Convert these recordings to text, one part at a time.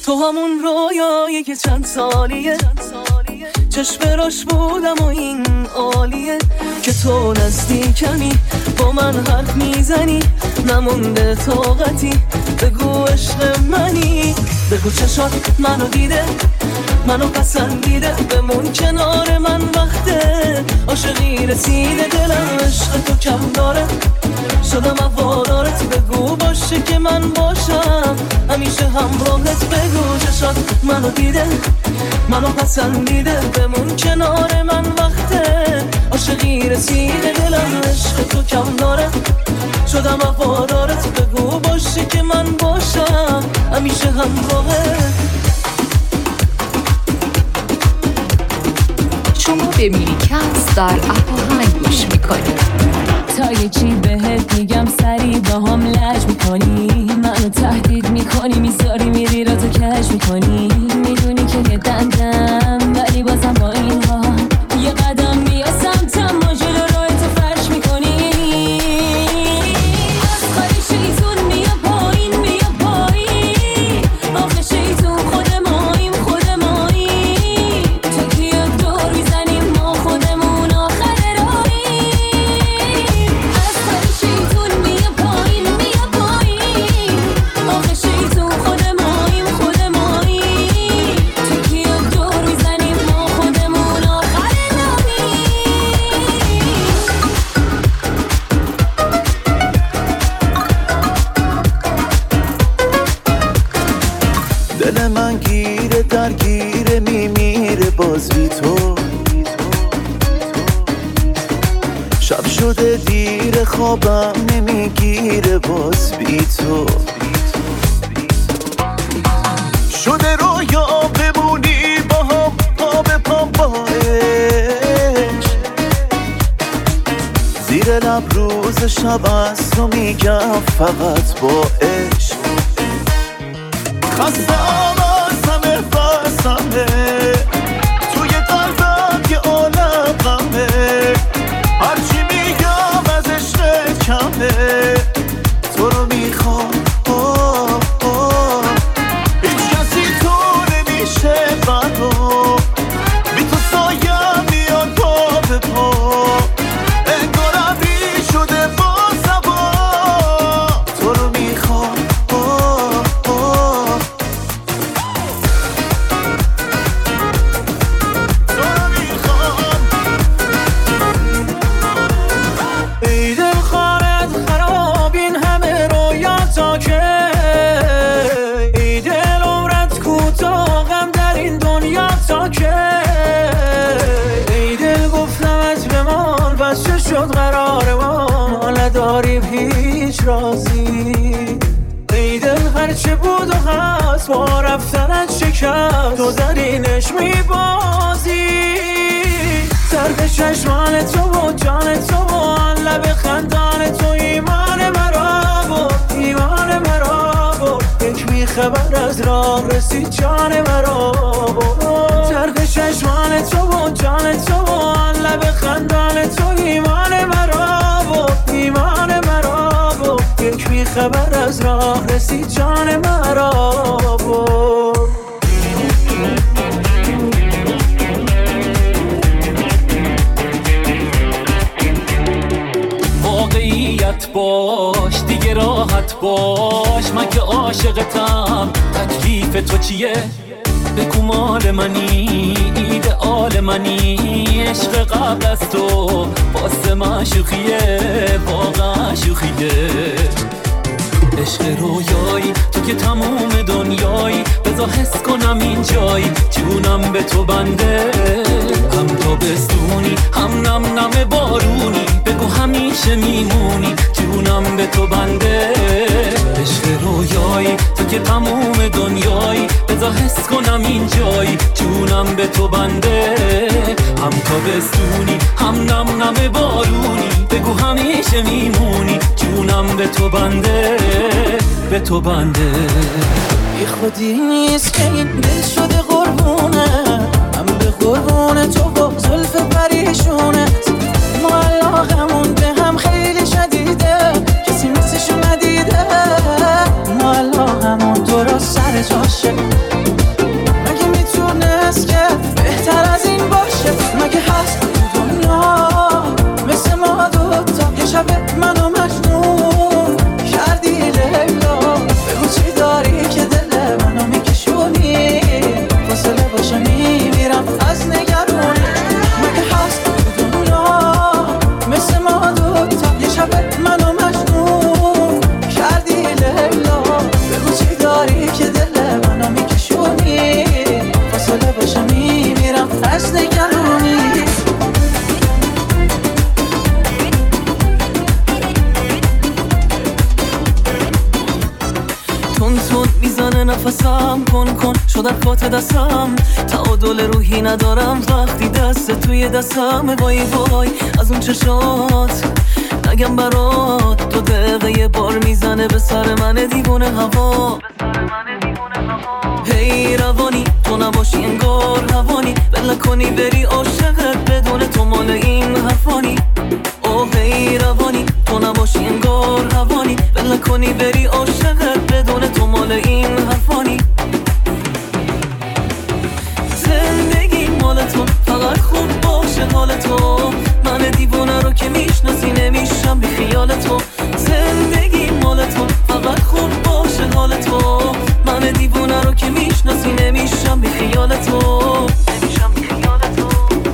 تو همون رویایی که چند سالیه چشم راش بودم و این عالیه که تو نزدیکمی با من حرف میزنی نمونده طاقتی بگو عشق منی بگو چشات منو دیده منو پسندیده بمون کنار من وقته عاشقی رسیده دلم عشق تو کم داره شدم هوادارت بگو باشه که من باشم همیشه همراهت بگو چشات منو دیده منو پسندیده بمون کنار من وقته عاشقی رسیده دلم عشق تو کم داره شدم هوادارت بگو باشه که من باشم همیشه همراهت. شما به میریکست در اپاهنگ گوش میکنید. تا یه چی بهت میگم سری با هم لج میکنی منو تهدید میکنی میذاری میری را تو کش میکنی میدونی که یه دندم ولی بازم با این حال یه قدم میاسم تما جلو راه تو فرش میکنی از خالی شیطون میا پایین آخه شیطون خود ماییم تو که یک دور میزنیم ما خودمون آخر راهیم از خالی شیطون میا پایین آخه شیطون خود ماییم تو که یک دور میزنیم ما خودمون آخر دل من گیره درگیره میمیره باز بی تو شب شده دیر خوابم نمیگیره باز بی تو شده رویا بمونی با هم پا به پا با عشق زیر لب روز شب از تو میگم فقط با عشق خستم از همه فستمه توی قلبم یه عالم غمه هرچی میگم از عشق کمه تو رو میخوام هیچ کسی تو نمیشه بنا بی تو سایم میاد پا به پا انگارم بی شده با سبا تو رو میخوام ای دل خارت خراب این همه رویا تا که ای دل عمرت کوتاه غم در این دنیا تا که ای دل گفتمت بمان بس چه شد قرار ما نداریم هیچ رازی ای دل هرچه بود و هست با رفتنت شکست تو در اینش میبازی سرد چشمان تو و جان تو و آن لب خندان تو ایمان مرا بود یک میخبر از راه رسید جان مرا بود سرد چشمان تو و جان تو و آن لب خندان تو ایمان مرا بود یک میخبر از راه رسید جان مرا بود واقعیت باش دیگه راحت باش من که عاشقتم تکلیف تو چیه بگو مال منی ایدئال منی عشق قبل از تو واسه من شوخیه واقعا شوخیه عشق رویایی تو که تموم دنیایی بذار حس کنم این جایی جونم به تو بنده هم تابستونی هم نم نم بارونی بگو همیشه میمونی جونم به تو بنده عشق رویایی تو که تموم دنیایی بذار حس کنم این جایی جونم به تو بنده هم تابستونی هم نم نم بارونی بگو همیشه میمونی جونم به تو بنده به تو بنده بی خودی نیست که این دل شده قربونه هم به قربونه تو با زلف پریشونه ما علاقمون به هم خیلی شدیده کسی مثلشو ندیده ما علاقمون همون درست سر جاشه. مگه میتونست که بهتر از این باشه؟ مگه هست تو دنیا مثل ما دوتا؟ یه شب منو مجنون کردی لیلا، بگو چی داری که دل منو میکشونی؟ فاصله باشه میمیرم از نگرونی. مگه هست تو دنیا مثل ما دوتا؟ یه شب منو مجنون کردی لیلا، بگو چی داری که دل منو میکشونی؟ فاصله باشه میمیرم از نگرونی. تون میزنه نفسم، کن شدم کات دستم، تعادل روحی ندارم وقتی دست توی دستم. وای از اون چشات نگم برات، 2 دقیقه یه بار میزنه به سر من دیوونه هوا. هی روانی تو نباشی انگار هوانی، بل کنی بری عاشقت بدون تو مال این حرفانی. اوه هی روانی تو نباشی انگار هوانی، بل کنی بری عاشقت بدون تو مال این حرفانی. زندگی مال تو فقط خوب باشه حال تو، من دیوونه رو که میشناسی نمیشم بی خیال تو. زندگی مال تو فقط خوب باشه حال تو، من دیوونه رو که میشناسی نمیشم بی خیال تو. نمیشم بی خیال تو.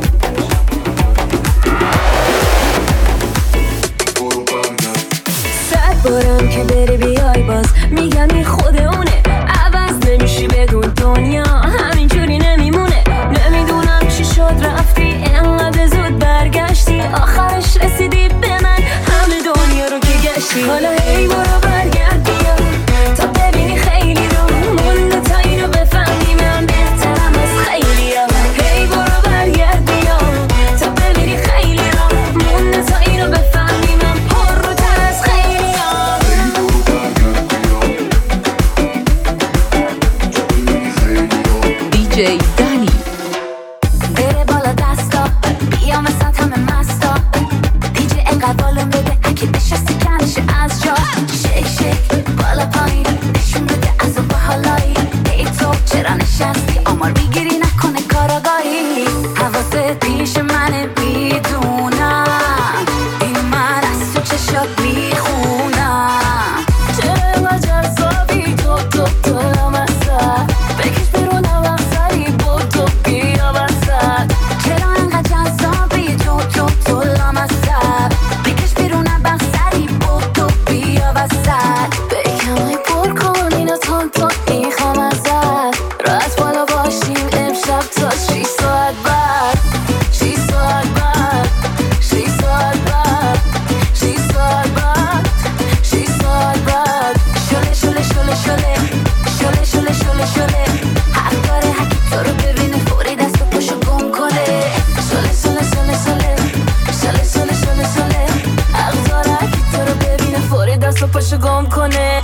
بارم که بری بیای باز میگم این خود اونه، عوض نمیشی بدون دنیا همینجوری نمیمونه. نمیدونم چی شد رفتی انقدر زود برگشتی، آخرش رسیدی به من همه دنیا رو که گشتی. حالا هی برو برگرد بیا تا ببینی خیلی رو مونده تا اینو بفهمی من بهترم از خیلی ها. هی برو برگرد بیا تا ببینی خیلی رو مونده تا اینو بفهمی من پر رو تر از خیلی ها. DJ دنی بره بالا دستا بیا مثل همه مستا، دیجی انقدر بالون بده اگه نشستی کنشه از جا. شیک شیک بالا پایین نشون بده از اون باحالایی. ای تو چرا نشستی آمار میگیری نکنه کاراگاهی. حواست پیش منه میدونم این من از تو چشات میخونم. چرا اینقدر جذابی تو لامصب بکش بیرون وقت بودو بیا وسط. چرا اینقدر جذابی تو لامصب بکش بیرون وقت بودو بیا وسط. بکمای پر کن اینو تون میخوام ازت، راحت بالا باشیم امشب تا 6 ساعت بعد. 6 ساعت بعد 6 ساعت بعد 6 ساعت بعد 6 ساعت بعد. شله شله شله شله شله شله شله شله حق داره هکی تو رو ببینه فوری دست و پاشو گم کنه. شله شله شله شله شله شله شله شله حق داره هکی تو رو ببینه فوری دست و پاشو گم کنه.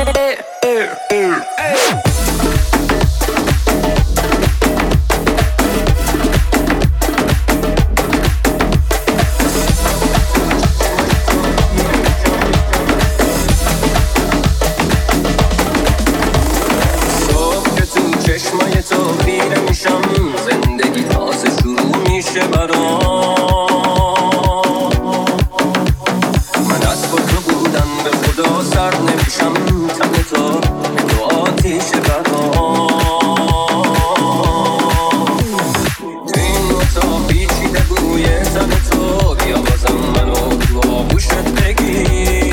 صبح که تو چشمای تو خیره میشم، زندگی تازه شروع میشه برام. من از تو بودم به خدا سر نمیشم، تن تو آتیش برام. تو این اتاق پیچیده بوی تن تو، بیا بازم منو تو آغوشت بگیر.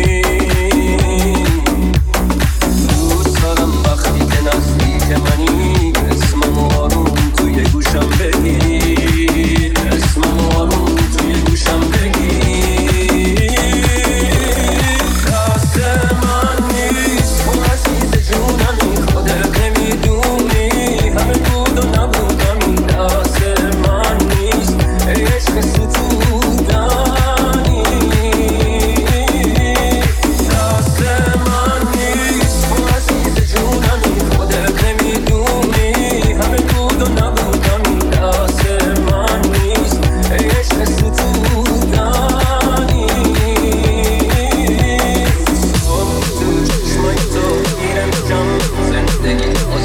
دوست دارم وقتی که نزدیک منی اسمم آروم توی گوشم بگیر.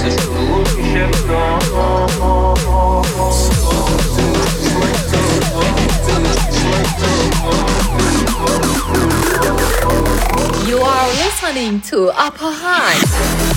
واسه شروع میشه You are listening to Upper High.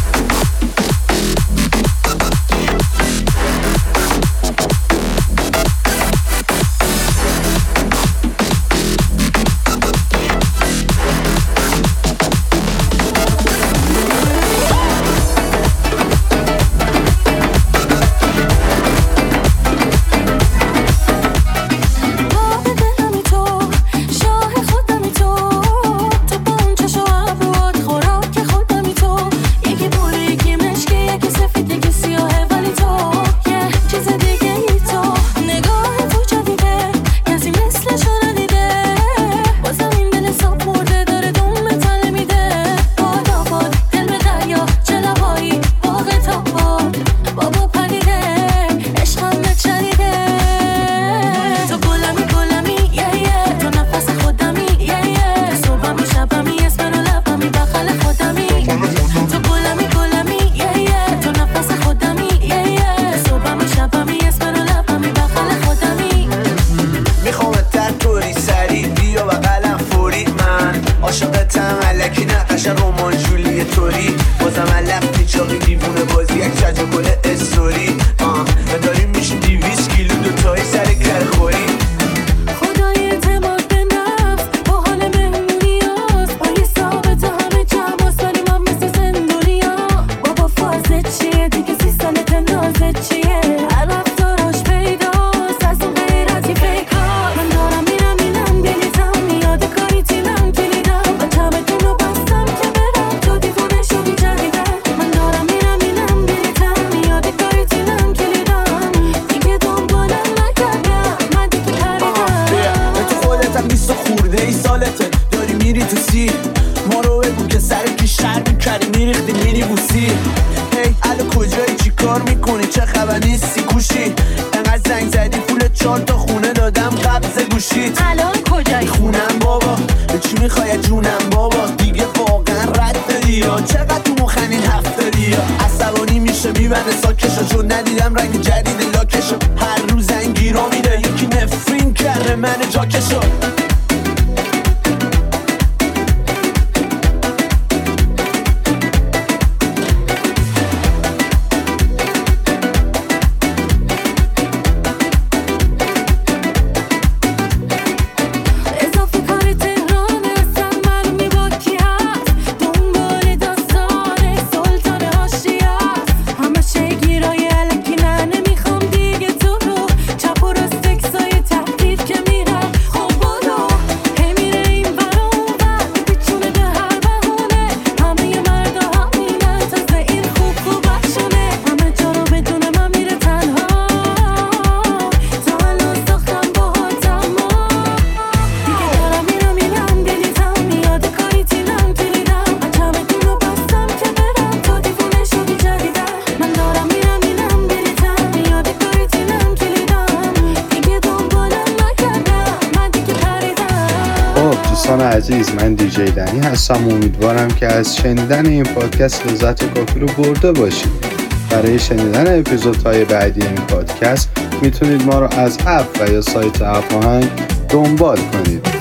عزیز، من دیجی دنی هستم. امیدوارم که از شنیدن این پادکست لذت کافی رو برده باشید. برای شنیدن اپیزودهای بعدی این پادکست میتونید ما رو از اپ و یا سایت اپ آهنگ دنبال کنید.